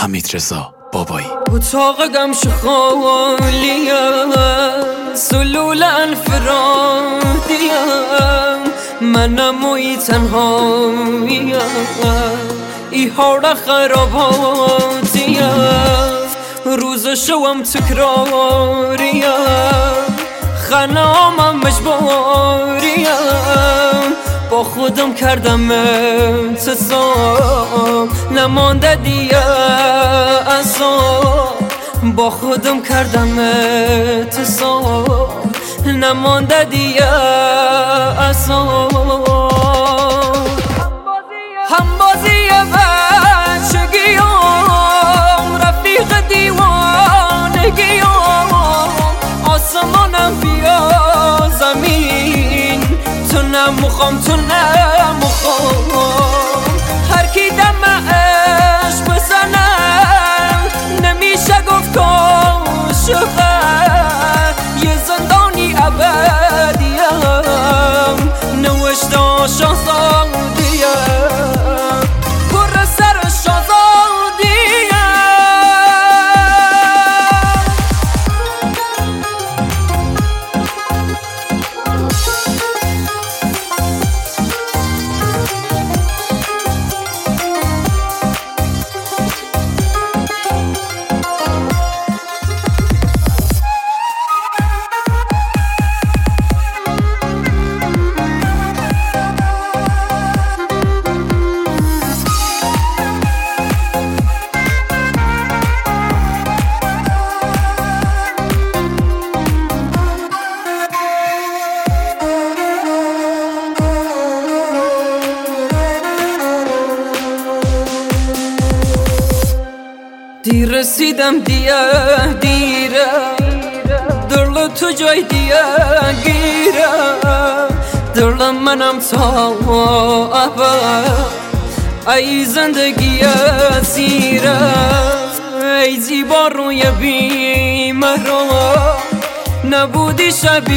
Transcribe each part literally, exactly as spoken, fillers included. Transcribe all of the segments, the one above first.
حمیدرضا بابایی. اتاق گمش خالیه، سلول انفرادیه، منم وی تنهاییه، ای حال خراباتیه، روز شوم تکراریه، خنامم مجبوریه، با خودم کردم اعتصام، نمانده دیگه اصاب، با خودم کردم اعتصام، نمانده دیگه اصاب. همبازی بچگیام، رفیق دیوانگیام، آسمانم بیا زمین، تو نمیخوام تو نمیخوام، هر کی دمش بزنم نمیشه گفت کاشقه، یه زندانی ابدیم، نوشته شاهزادیم، پر سر شاهزادیم. دیر رسیدم دیگه دیره، دل تو جای دیگه گیره، دل منم تا ابد، ای زندگی زیره، ای زیبا روی بیمران، نبودی شبی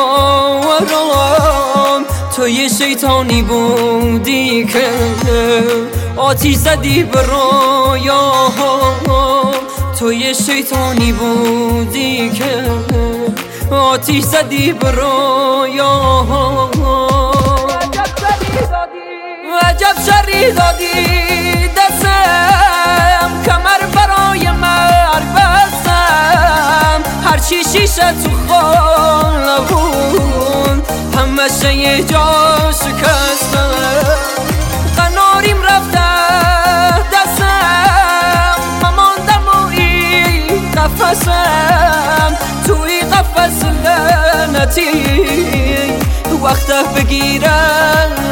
باوران، تو یه شیطانی بودی که آتیش زدی به رویاهم، تو یه شیطانی بودی که آتیش زدی به رویاهم، عجب شری دادی دستم، کمر برای مرگ بستم، هرچی شیشه تو خانه بود همشه یه جا شکستم، قناریم رفته دستم، مماندم و این قفصم، توی قفص لعنتی وقته بگیرم